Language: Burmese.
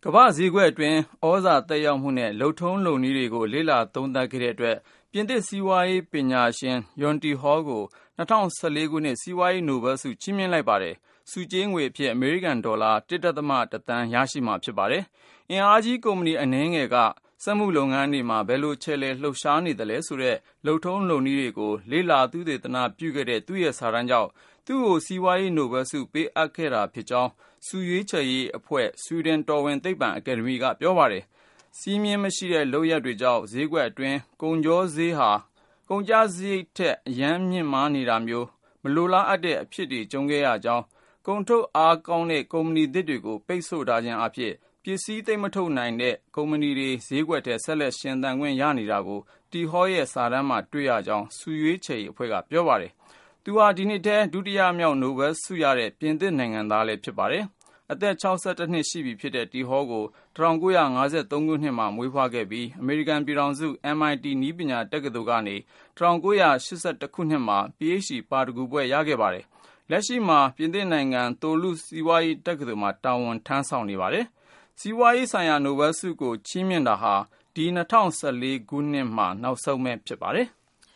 ကမ္ဘာ့ဈေးကွက်အတွင်းဩဇာသက်ရောက်မှုနဲ့လုပ်ထုံးလုပ်နည်းတွေကိုလေ့လာသုံးသပ်ခဲ့တဲ့အတွက်ပြင်သစ်စီးပွားရေးပညာရှင် Yonty Hall ကို2014 ခုနှစ်စီးပွားရေးနိုဘယ်ဆုချီးမြှင့်လိုက်ပါတယ်။ဆုကြေးငွေအဖြစ်အမေရိကန်ဒေါ်လာ 1.1 သန်းရရှိမှာဖြစ်ပါတယ်။အင်အားကြီးကုမ္ပဏီအနည်းငယ်ကစက်မှုလုပ်ငန်းတွေမှာဘယ်လိုချဲ့လဲလှုပ်ရှားနေသလဲဆိုတဲ့လုပ်ထုံးလုပ်နည်းတွေကိုလေ့လာသုတေသနပြုခဲ့တဲ့သူ့ရဲ့စာတမ်းကြောင့်သူ့ကိုစီးပွားရေးနိုဘယ်ဆုပေးအပ်ခဲ့တာဖြစ်ကြောင်းဆုရွေးချယ်ရေးအဖွဲ့ဆွီဒင်တော်ဝင်သိပ္ပံအကယ်ဒမီကပြောပါတယ်။စည်းမျဉ်းမရှိတဲ့လုပ်ရပ်တွေကြောင့်ဈေးကွက်အတွင်းကုန်ကျစရိတ်ဟာကုန်ကျစရိတ်ထက်အရမ်းမြင့်မားနေတာမျိုးမလိုလားအပ်တဲ့အဖြစ်တွေကြုံခဲ့ရကြောင်းကုန်ထုတ်အားကောင်းတဲ့ကုမ္ပဏီသစ်တွေကိုပိတ်ဆို့ထားခြင်းအဖြစ်ပစ္စည်းသိမ်းမထုတ်နိုင်တဲ့ကုမ္ပဏီတွေဈေးကွက်ထဲဆက်လက်ရှင်သန်ခွင့်ရနေတာကိုတီဟောရဲ့စာတမ်းမှာတွေ့ရကြောင်းဆုရွေးချယ်ရေးအဖွဲ့ကပြောပါတယ်။သူဟာဒီနှစ်ထဲဒုတိယမြောက်နိုဘယ်ဆုရတဲ့ပြင်သစ်နိုင်ငံသားလည်းဖြစ်ပါတယ်။အသက်62နှစ်ရှိပြီဖြစ်တဲ့တီဟောကို1953ခုနှစ်မှာမွေးဖွားခဲ့ပြီးအမေရိကန်ပြည်ထောင်စု MIT နည်းပညာတက္ကသိုလ်ကနေ1981ခုနှစ်မှာ PhD ပါရဂူဘွဲ့ရခဲ့ပါတယ်။လက်ရှိမှာပြင်သစ်နိုင်ငံသိုလုစစီးပွားရေးတက္ကသိုလ်မှာတာဝန်ထမ်းဆောင်နေပါတယ်။စီးပွားရေးဆိုင်ရာနိုဘယ်ဆုကိုချီးမြှင့်တာဟာဒီ2014ခုနှစ်မှာနောက်ဆုံးပဲဖြစ်ပါတယ်။